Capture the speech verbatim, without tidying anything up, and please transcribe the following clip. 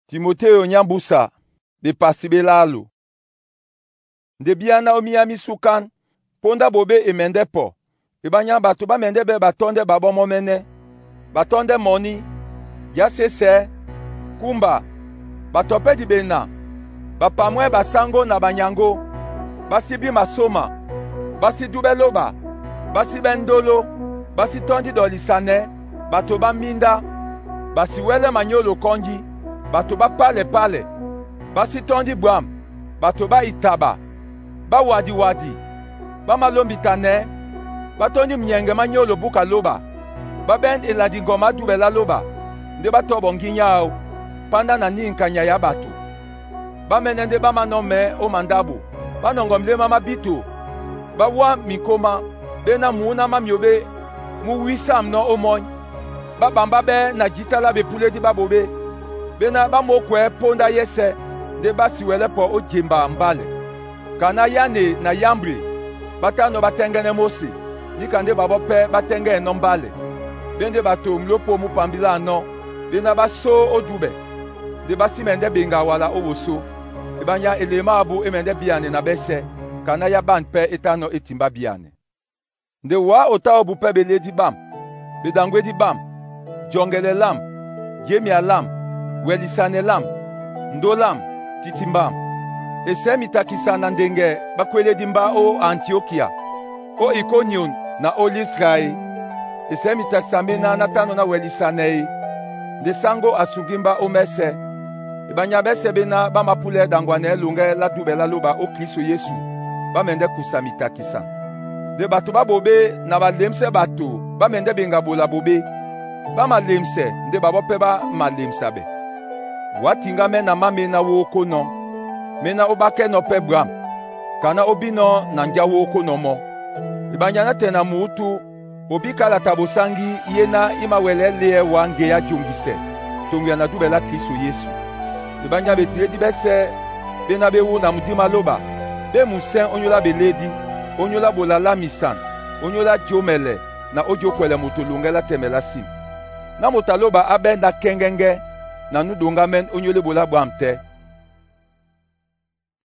Timoteo nyambusa be pasi be lalo. Nde biana omiyami sukan ponda bobe emende po. Ibanya batu ba mende be batonde babo momene. Batonde moni, yasese, kumba, batope di bena, bapamwe basango na banyango, basibi masoma, basi dubeloba, basi bendolo, basi tondi dolisane, bato ba minda, basi wele manyolo konji, bato ba pale pale, basi tondi bwam, bato ba itaba, ba wadi wadi, ba malombi tane, batondi mnyenge manyolo buka loba, ba ben eladi ngoma dubela loba, nde bato bonginyao, panda na ninkanya ya bato. Ba menende ba manome o mandabo, ba nongomle mama bito, ba wa mikoma, bena muna mamyobe, mu wisam no omoy, ba bamba be na jitala be pule di babobe, bena ba mokwe ponda yese, de ba siwele po o jimba mbale. Kana yane na yambre, bata no batengene mose, nikande babo pe batenge no mbale. Bende bato mlopo mu pambila no, bena ba so o dube, de basi mende benga wala o woso, ebanya elema abu emende biane na bese, kana ya ban pe etano etimba biane. Nde wa ota obu pe bele di bam, bedangwe di bam, jongele lam, jemia lam, welisane lam, ndo lam, titimbam. Ese mitakisana ndenge bakwele dimba o Antiokia, o Ikonion na o Lisrae. Ese mitaksamena natano na welisane, de sango asugimba o mese. Ibanya bese bena ba mapule dangwane lunge la dube la loba o Kristo Yesu, ba mende kusamita kisa. De bato ba bobe na ba lemse bato, ba mende benga bola bobe, ba ma lemse, nde babo pe ba ma lemsa be. Watinga mena mame na woko no, mena obake no pe bram, kana obino na nja woko no mo. Ibanya na tena muutu, obika la tabosangi yena ima wele lee wange ya jungise, tungu ya na dube la Kristo Yesu. Ibanya betile di bese, bena bewu na mudima loba, be musen onyola beledi, onyola bolala misan, onyola jomele, na ojo kwele mutolunge la temela sim. Na mutaloba abe na kengenge, na nudonga men onyole bola bwamte,